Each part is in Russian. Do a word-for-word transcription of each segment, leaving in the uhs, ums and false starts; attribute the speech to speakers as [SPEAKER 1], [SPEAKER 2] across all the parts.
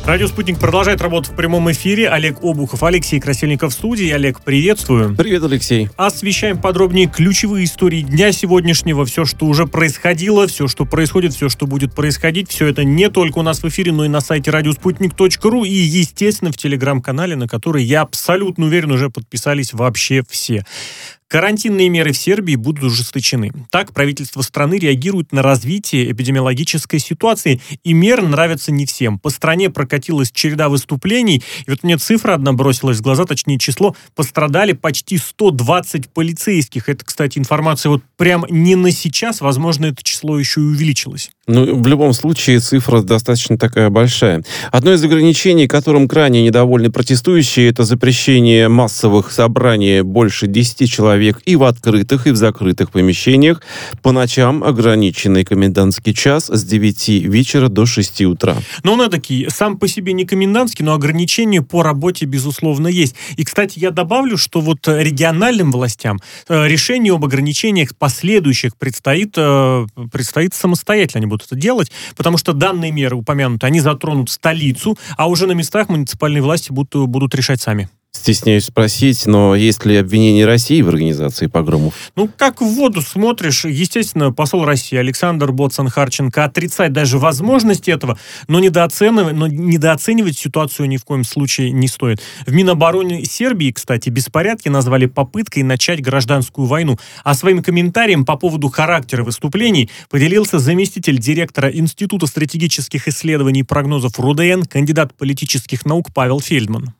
[SPEAKER 1] Радио «Спутник» продолжает работу в прямом эфире. Олег Обухов, Алексей Красильников в студии. Олег, приветствую.
[SPEAKER 2] Привет, Алексей.
[SPEAKER 1] Освещаем подробнее ключевые истории дня сегодняшнего. Все, что уже происходило, все, что происходит, все, что будет происходить. Все это не только у нас в эфире, но и на сайте радиоспутник точка ру и, естественно, в телеграм-канале, на который, я абсолютно уверен, уже подписались вообще все. Карантинные меры в Сербии будут ужесточены. Так, правительство страны реагирует на развитие эпидемиологической ситуации, и меры нравятся не всем. По стране прокатилась череда выступлений, и вот мне цифра одна бросилась в глаза, точнее число, пострадали почти сто двадцать полицейских. Это, кстати, информация вот прям не на сейчас, возможно, это число еще и увеличилось.
[SPEAKER 2] Ну, в любом случае, цифра достаточно такая большая. Одно из ограничений, которым крайне недовольны протестующие, это запрещение массовых собраний больше десяти человек и в открытых, и в закрытых помещениях. По ночам ограниченный комендантский час с девяти вечера до шести утра.
[SPEAKER 1] Ну, он эдакий, сам по себе не комендантский, но ограничения по работе, безусловно, есть. И, кстати, я добавлю, что вот региональным властям решение об ограничениях последующих предстоит, предстоит самостоятельно. Они будут это делать, потому что данные меры упомянуты, они затронут столицу, а уже на местах муниципальные власти будут, будут решать сами.
[SPEAKER 2] Стесняюсь спросить, но есть ли обвинение России в организации погромов?
[SPEAKER 1] Ну, как в воду смотришь, естественно, посол России Александр Боцан-Харченко отрицает даже возможность этого, но недооценивать, но недооценивать ситуацию ни в коем случае не стоит. В Минобороны Сербии, кстати, беспорядки назвали попыткой начать гражданскую войну. А своим комментарием по поводу характера выступлений поделился заместитель директора Института стратегических исследований и прогнозов РУДН, кандидат политических наук Павел Фельдман.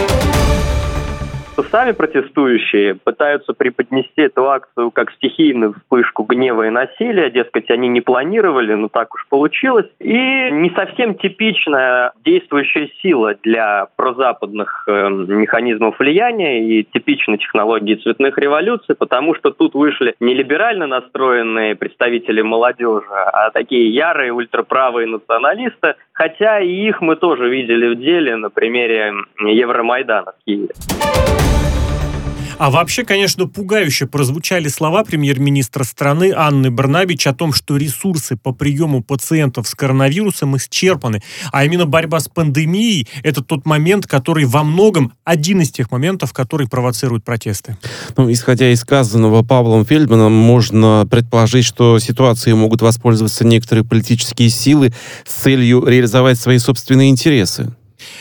[SPEAKER 3] Сами протестующие пытаются преподнести эту акцию как стихийную вспышку гнева и насилия, дескать, они не планировали, но так уж получилось. И не совсем типичная действующая сила для прозападных э, механизмов влияния и типичной технологии цветных революций, потому что тут вышли не либерально настроенные представители молодежи, а такие ярые ультраправые националисты, хотя и их мы тоже видели в деле на примере Евромайдана в Киеве.
[SPEAKER 1] А вообще, конечно, пугающе прозвучали слова премьер-министра страны Анны Брнабич о том, что ресурсы по приему пациентов с коронавирусом исчерпаны. А именно борьба с пандемией – это тот момент, который во многом один из тех моментов, который провоцирует протесты.
[SPEAKER 2] Ну, исходя из сказанного Павлом Фельдманом, можно предположить, что ситуацией могут воспользоваться некоторые политические силы с целью реализовать свои собственные интересы.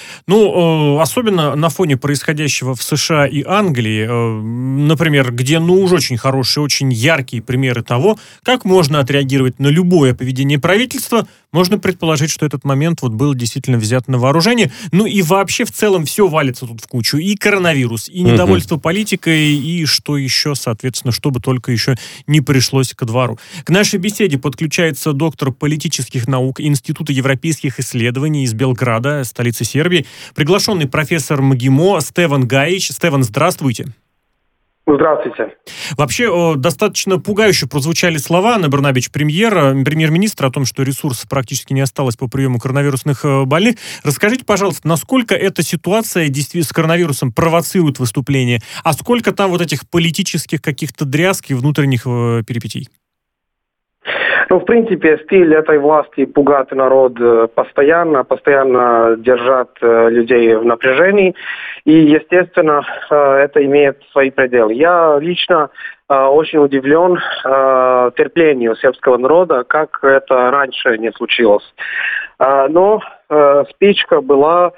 [SPEAKER 1] Ну, особенно на фоне происходящего в США и Англии, например, где, ну, уж очень хорошие, очень яркие примеры того, как можно отреагировать на любое поведение правительства, можно предположить, что этот момент вот был действительно взят на вооружение. Ну и вообще в целом все валится тут в кучу. И коронавирус, и недовольство mm-hmm. политикой, и что еще, соответственно, чтобы только еще не пришлось ко двору. К нашей беседе подключается доктор политических наук Института европейских исследований из Белграда, столицы Сербии, приглашенный профессор МГИМО Стеван Гаич. Стеван, здравствуйте.
[SPEAKER 4] Здравствуйте.
[SPEAKER 1] Вообще, достаточно пугающе прозвучали слова Анны Брнабич, премьера, премьер-министра, о том, что ресурсов практически не осталось по приему коронавирусных больных. Расскажите, пожалуйста, насколько эта ситуация действительно с коронавирусом провоцирует выступление, а сколько там вот этих политических каких-то дрязг и внутренних перипетий?
[SPEAKER 4] Ну, в принципе, стиль этой власти пугать народ постоянно, постоянно держать людей в напряжении. И, естественно, это имеет свои пределы. Я лично очень удивлен терпению сербского народа, как это раньше не случилось. Но спичка была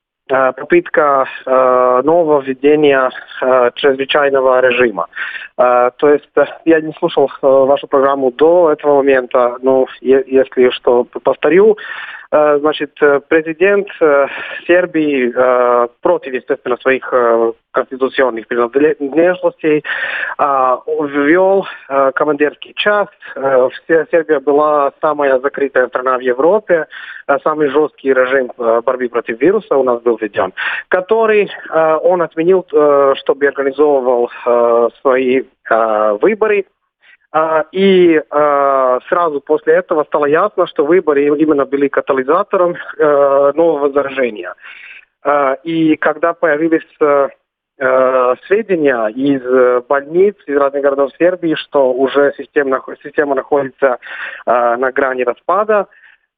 [SPEAKER 4] попытка э, нового введения э, чрезвычайного режима. Э, то есть э, я не слушал э, вашу программу до этого момента, но е- если что, повторю. Э, значит, президент э, Сербии э, против, естественно, своих э, конституционных принадлежностей э, ввел э, командирский час. Э, Сербия была самая закрытая страна в Европе, э, самый жесткий режим э, борьбы против вируса у нас был введен, который э, он отменил, э, чтобы организовывал э, свои э, выборы. Uh, и uh, сразу после этого стало ясно, что выборы именно были катализатором uh, нового заражения. Uh, и когда появились uh, uh, сведения из uh, больниц, из разных городов Сербии, что уже система, система находится uh, на грани распада,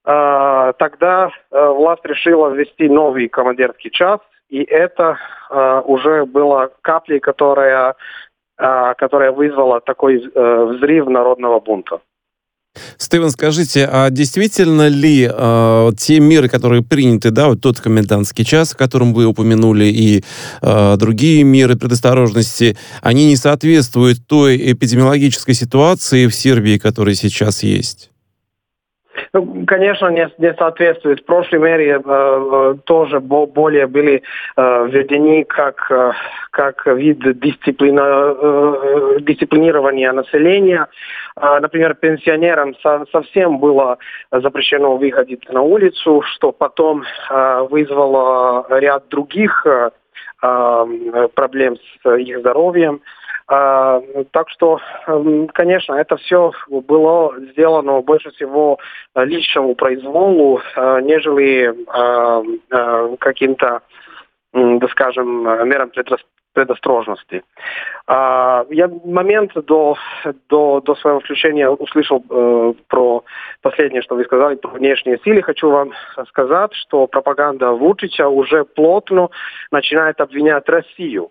[SPEAKER 4] тогда власть решила ввести новый командирский час, и это уже была каплей, которая, которая вызвала такой взрыв народного бунта.
[SPEAKER 2] Стивен, скажите, а действительно ли э, те меры, которые приняты, да, вот тот комендантский час, о котором вы упомянули, и э, другие меры предосторожности, они не соответствуют той эпидемиологической ситуации в Сербии, которая сейчас есть?
[SPEAKER 4] Ну, конечно, не, не соответствует. В прошлой мере э, тоже более были э, введены как, э, как вид дисциплина, э, дисциплинирования населения. Э, например, пенсионерам со, совсем было запрещено выходить на улицу, что потом э, вызвало ряд других э, э, проблем с их здоровьем. А, так что, конечно, это все было сделано больше всего личному произволу, нежели а, а, каким-то, да скажем, мерам предосторожности. А, я момент до, до, до своего включения услышал э, про последнее, что вы сказали, про внешние силы. Хочу вам сказать, что пропаганда Вучича уже плотно начинает обвинять Россию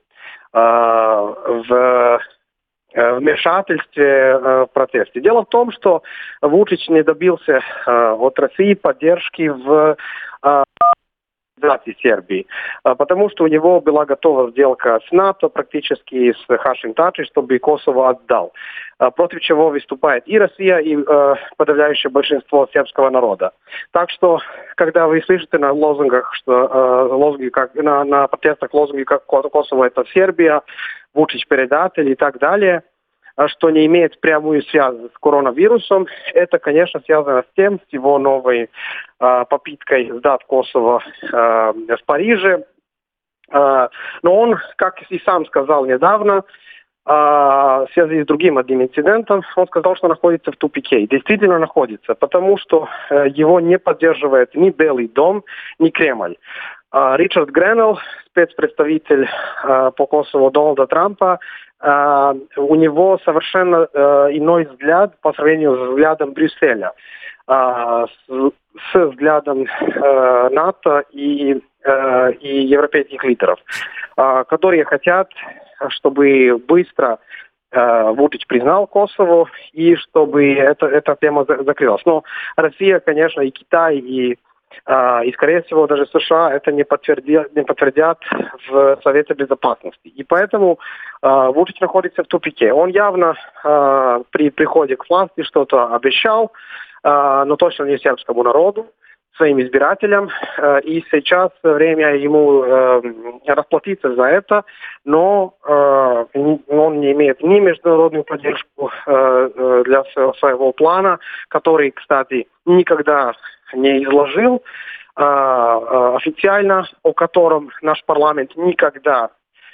[SPEAKER 4] в вмешательстве в протесте. Дело в том, что Вучич не добился от России поддержки в Сербии, потому что у него была готова сделка с НАТО, практически с Хашим-Тачи, чтобы Косово отдал. Против чего выступает и Россия, и э, подавляющее большинство сербского народа. Так что, когда вы слышите на лозунгах, что э, лозунги, как, на, на протестах лозунги, как Косово это Сербия, Вучич предатель и так далее, что не имеет прямую связь с коронавирусом, это, конечно, связано с тем, с его новой э, попыткой сдать Косово э, в Париже. Э, но он, как и сам сказал недавно, в связи с другим одним инцидентом, он сказал, что находится в тупике. И действительно находится, потому что его не поддерживает ни Белый дом, ни Кремль. Ричард Гренелл, спецпредставитель по Косово Дональда Трампа, у него совершенно иной взгляд по сравнению с взглядом Брюсселя, с, с взглядом НАТО и, и европейских лидеров, которые хотят, чтобы быстро э, Вучич признал Косово и чтобы это, эта тема закрылась. Но Россия, конечно, и Китай, и, э, и скорее всего, даже США это не подтвердят, не подтвердят в Совете Безопасности. И поэтому э, Вучич находится в тупике. Он явно э, при приходе к власти что-то обещал, э, но точно не сербскому народу, своим избирателям, и сейчас время ему э, расплатиться за это, но э, он не имеет ни международную поддержку э, для своего плана, который, кстати, никогда не изложил э, официально, о котором наш парламент никогда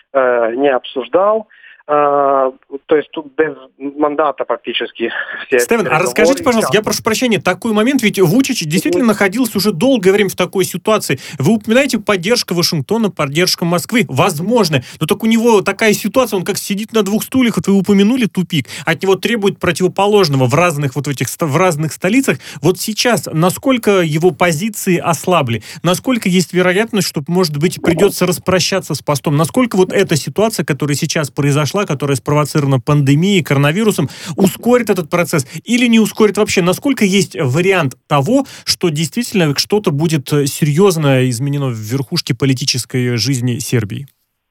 [SPEAKER 4] э, не обсуждал. Uh, то есть тут без мандата практически.
[SPEAKER 1] Стивен, а расскажите, пожалуйста, я прошу прощения, такой момент, ведь Вучич действительно mm-hmm. находился уже долгое время в такой ситуации. Вы упоминаете поддержку Вашингтона, поддержку Москвы, возможно, но так у него такая ситуация, он как сидит на двух стульях, вот вы упомянули тупик, от него требуют противоположного в разных вот этих в разных столицах. Вот сейчас, насколько его позиции ослабли, насколько есть вероятность, что, может быть, придется распрощаться с постом, насколько вот эта ситуация, которая сейчас произошла, которая спровоцирована пандемией, коронавирусом, ускорит этот процесс или не ускорит вообще? Насколько есть вариант того, что действительно что-то будет серьезно изменено в верхушке политической жизни Сербии?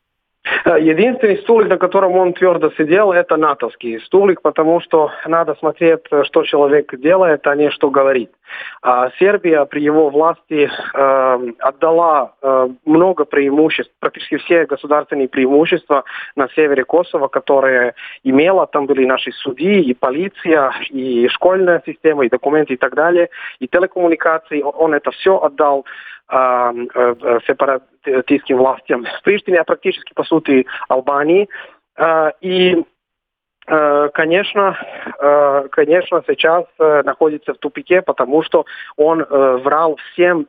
[SPEAKER 4] Единственный стулик, на котором он твердо сидел, это натовский стулик, потому что надо смотреть, что человек делает, а не что говорит. А Сербия при его власти э, отдала э, много преимуществ, практически все государственные преимущества на севере Косово, которые имела. Там были наши судьи, и полиция, и школьная система, и документы, и так далее, и телекоммуникации. Он это все отдал сепаратистским властям в Приштине, а практически, по сути, Албании. И, конечно, конечно, сейчас находится в тупике, потому что он врал всем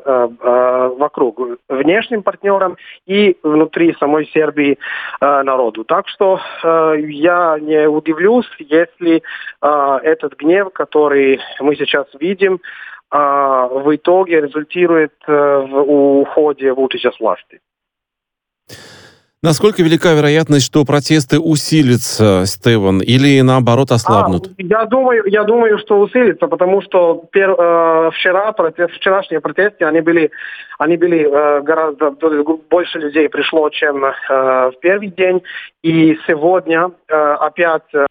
[SPEAKER 4] вокруг, внешним партнерам и внутри самой Сербии народу. Так что я не удивлюсь, если этот гнев, который мы сейчас видим, а в итоге результирует в уходе Вучича с власти.
[SPEAKER 2] Насколько велика вероятность, что протесты усилятся, Стефан, или наоборот ослабнут?
[SPEAKER 4] А, я думаю, я думаю, что усилится, потому что пер, э, вчера протест, вчерашние протесты, они были, они были э, гораздо больше людей пришло, чем э, в первый день, и сегодня э, опять э,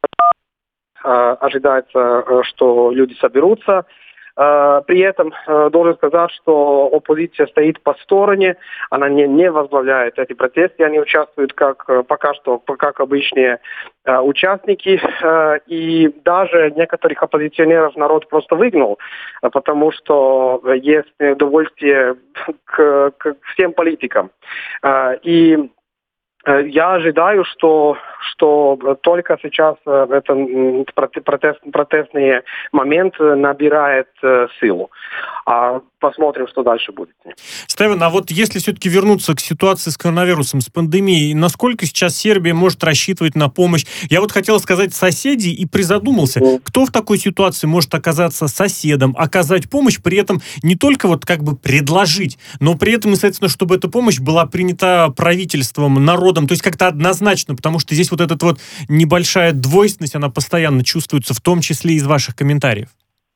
[SPEAKER 4] ожидается, что люди соберутся. При этом должен сказать, что оппозиция стоит по стороне, она не, не возглавляет эти протесты, они участвуют как пока что, как обычные участники, и даже некоторых оппозиционеров народ просто выгнал, потому что есть неудовольствие к, к всем политикам. И я ожидаю, что, что только сейчас этот протест, протестный момент набирает силу. А посмотрим, что дальше будет.
[SPEAKER 1] Стефан, а вот если все-таки вернуться к ситуации с коронавирусом, с пандемией, насколько сейчас Сербия может рассчитывать на помощь? Я вот хотел сказать соседей и призадумался, mm. кто в такой ситуации может оказаться соседом, оказать помощь, при этом не только вот как бы предложить, но при этом, соответственно, чтобы эта помощь была принята правительством, народом, то есть как-то однозначно, потому что здесь вот эта вот небольшая двойственность, она постоянно чувствуется, в том числе из ваших комментариев.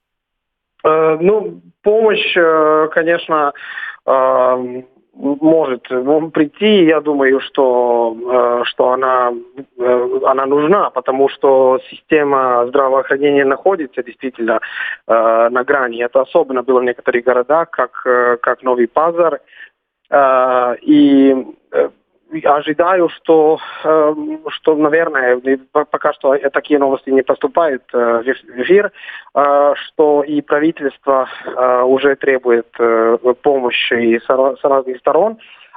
[SPEAKER 4] Э, ну, помощь, конечно, э, может прийти. Я думаю, что, э, что она, э, она нужна, потому что система здравоохранения находится действительно э, на грани. Это особенно было в некоторых городах, как, э, как Новый Пазар. Э, и э, ожидаю, что, что, наверное, пока что такие новости не поступают в эфир, что и правительство уже требует помощи с разных сторон,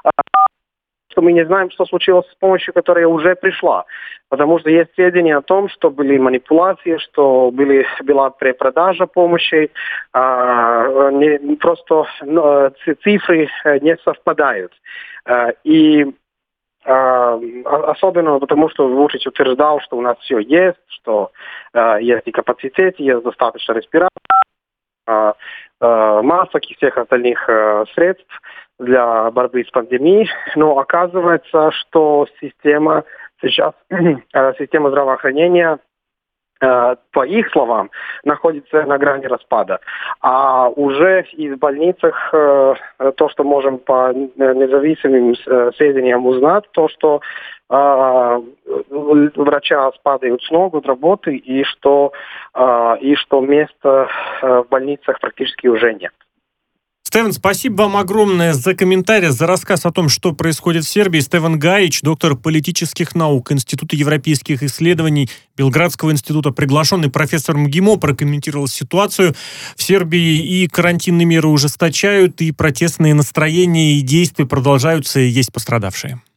[SPEAKER 4] что мы не знаем, что случилось с помощью, которая уже пришла. Потому что есть сведения о том, что были манипуляции, что были, была препродажа помощи, не, просто цифры не совпадают. И особенно потому, что Вучич утверждал, что у нас все есть, что э, есть и капацитет, есть достаточно респираторов, э, э, масок и всех остальных э, средств для борьбы с пандемией. Но оказывается, что система сейчас, э, система здравоохранения, по их словам, находится на грани распада. А уже и в больницах то, что можем по независимым сведениям узнать, то, что э, врача падают с ног от работы, и что, э, и что места в больницах практически уже нет.
[SPEAKER 1] Стефан, спасибо вам огромное за комментарий, за рассказ о том, что происходит в Сербии. Стефан Гаич, доктор политических наук Института европейских исследований Белградского института, приглашенный профессор МГИМО, прокомментировал ситуацию в Сербии. И карантинные меры ужесточают, и протестные настроения и действия продолжаются, и есть пострадавшие.